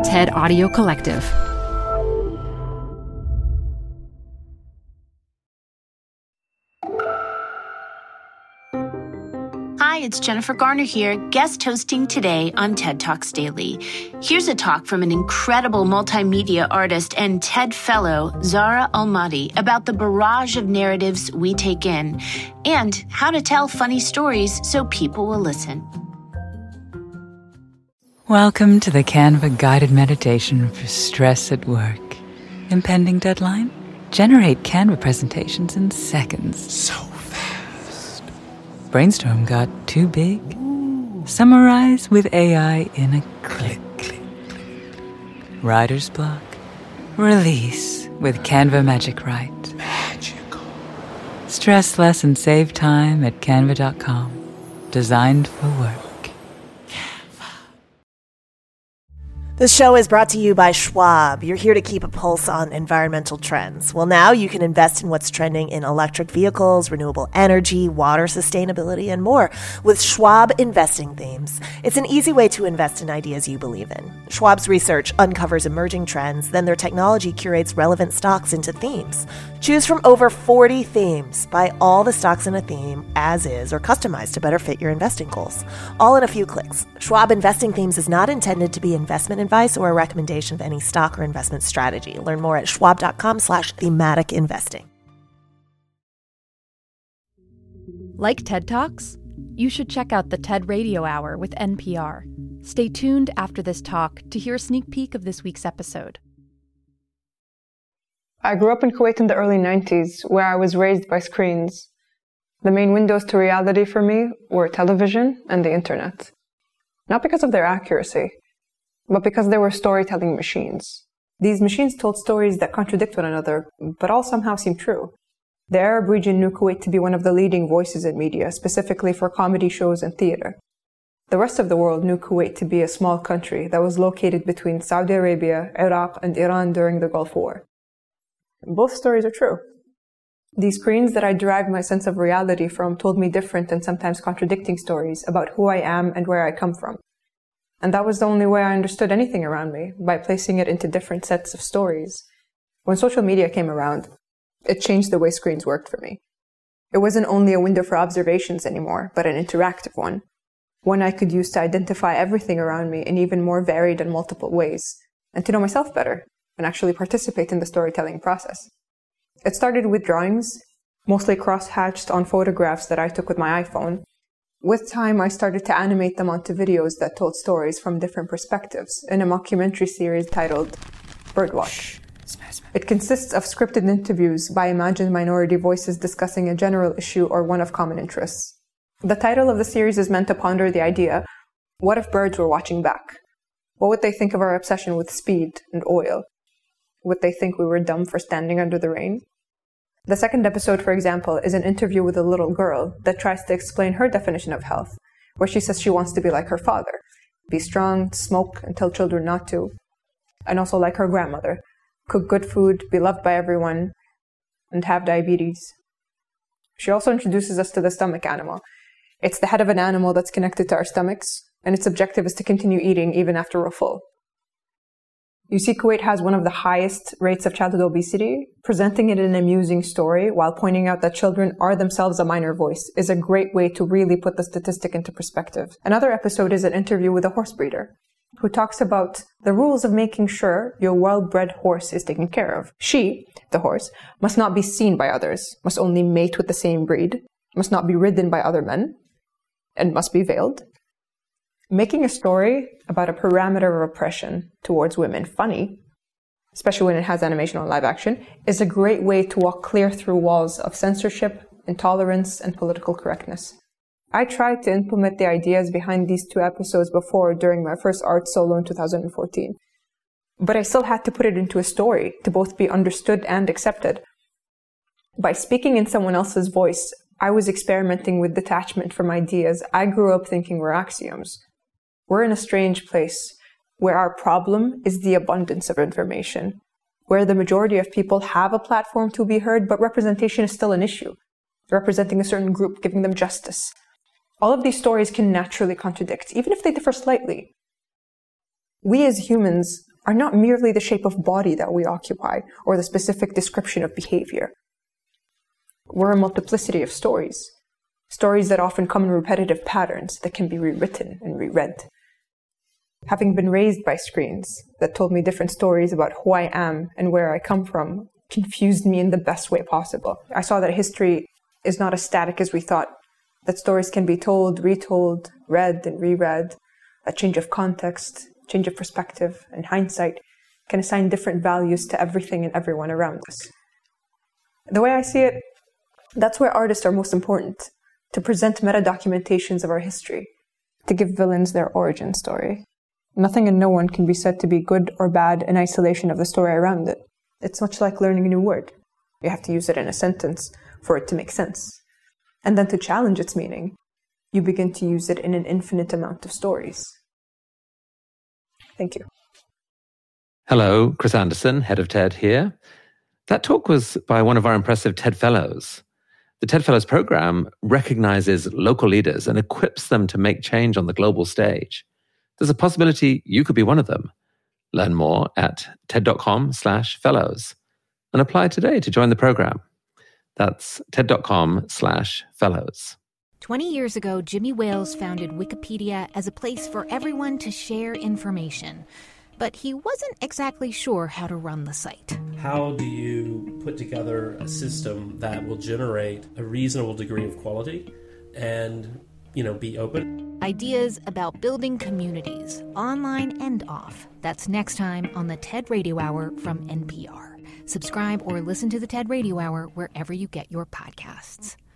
TED Audio Collective. Hi, it's Jennifer Garner here, guest hosting today on TED Talks Daily. Here's a talk from an incredible multimedia artist and TED fellow, Zahra Almaty, about the barrage of narratives we take in and how to tell funny stories so people will listen. Welcome to the Canva guided meditation for stress at work. Impending deadline? Generate Canva presentations in seconds. So fast. Brainstorm got too big? Summarize with AI in a click. Writer's block? Release with Canva Magic Write. Magical. Stress less and save time at canva.com. Designed for work. This show is brought to you by Schwab. You're here to keep a pulse on environmental trends. Well, now you can invest in what's trending in electric vehicles, renewable energy, water sustainability, and more with Schwab Investing Themes. It's an easy way to invest in ideas you believe in. Schwab's research uncovers emerging trends, then their technology curates relevant stocks into themes. Choose from over 40 themes. Buy all the stocks in a theme as is or customized to better fit your investing goals. All in a few clicks. Schwab Investing Themes is not intended to be investment advice or a recommendation of any stock or investment strategy. Learn more at schwab.com/thematic investing. Like TED Talks? You should check out the TED Radio Hour with NPR. Stay tuned after this talk to hear a sneak peek of this week's episode. I grew up in Kuwait in the early 90s, where I was raised by screens. The main windows to reality for me were television and the internet. Not because of their accuracy, but because they were storytelling machines. These machines told stories that contradict one another, but all somehow seem true. The Arab region knew Kuwait to be one of the leading voices in media, specifically for comedy shows and theater. The rest of the world knew Kuwait to be a small country that was located between Saudi Arabia, Iraq, and Iran during the Gulf War. Both stories are true. These screens that I derived my sense of reality from told me different and sometimes contradicting stories about who I am and where I come from. And that was the only way I understood anything around me, by placing it into different sets of stories. When social media came around, it changed the way screens worked for me. It wasn't only a window for observations anymore, but an interactive one. One I could use to identify everything around me in even more varied and multiple ways, and to know myself better, and actually participate in the storytelling process. It started with drawings, mostly cross-hatched on photographs that I took with my iPhone. With time, I started to animate them onto videos that told stories from different perspectives in a mockumentary series titled Birdwatch. It consists of scripted interviews by imagined minority voices discussing a general issue or one of common interests. The title of the series is meant to ponder the idea, what if birds were watching back? What would they think of our obsession with speed and oil? Would they think we were dumb for standing under the rain? The second episode, for example, is an interview with a little girl that tries to explain her definition of health, where she says she wants to be like her father, be strong, smoke, and tell children not to, and also like her grandmother, cook good food, be loved by everyone, and have diabetes. She also introduces us to the stomach animal. It's the head of an animal that's connected to our stomachs, and its objective is to continue eating even after we're full. You see, Kuwait has one of the highest rates of childhood obesity. Presenting it in an amusing story while pointing out that children are themselves a minor voice is a great way to really put the statistic into perspective. Another episode is an interview with a horse breeder who talks about the rules of making sure your well-bred horse is taken care of. She, the horse, must not be seen by others, must only mate with the same breed, must not be ridden by other men, and must be veiled. Making a story about a parameter of oppression towards women funny, especially when it has animation or live action, is a great way to walk clear through walls of censorship, intolerance, and political correctness. I tried to implement the ideas behind these two episodes before during my first art solo in 2014. But I still had to put it into a story to both be understood and accepted. By speaking in someone else's voice, I was experimenting with detachment from ideas I grew up thinking were axioms. We're in a strange place where our problem is the abundance of information, where the majority of people have a platform to be heard, but representation is still an issue, representing a certain group, giving them justice. All of these stories can naturally contradict, even if they differ slightly. We as humans are not merely the shape of body that we occupy or the specific description of behavior. We're a multiplicity of stories that often come in repetitive patterns that can be rewritten and reread. Having been raised by screens that told me different stories about who I am and where I come from confused me in the best way possible. I saw that history is not as static as we thought, that stories can be told, retold, read and reread. A change of context, change of perspective, and hindsight can assign different values to everything and everyone around us. The way I see it, that's where artists are most important, to present meta-documentations of our history, to give villains their origin story. Nothing and no one can be said to be good or bad in isolation of the story around it. It's much like learning a new word. You have to use it in a sentence for it to make sense. And then to challenge its meaning, you begin to use it in an infinite amount of stories. Thank you. Hello, Chris Anderson, head of TED here. That talk was by one of our impressive TED Fellows. The TED Fellows program recognizes local leaders and equips them to make change on the global stage. There's a possibility you could be one of them. Learn more at ted.com/fellows and apply today to join the program. That's ted.com/fellows. 20 years ago, Jimmy Wales founded Wikipedia as a place for everyone to share information. But he wasn't exactly sure how to run the site. How do you put together a system that will generate a reasonable degree of quality and, be open? Ideas about building communities, online and off. That's next time on the TED Radio Hour from NPR. Subscribe or listen to the TED Radio Hour wherever you get your podcasts.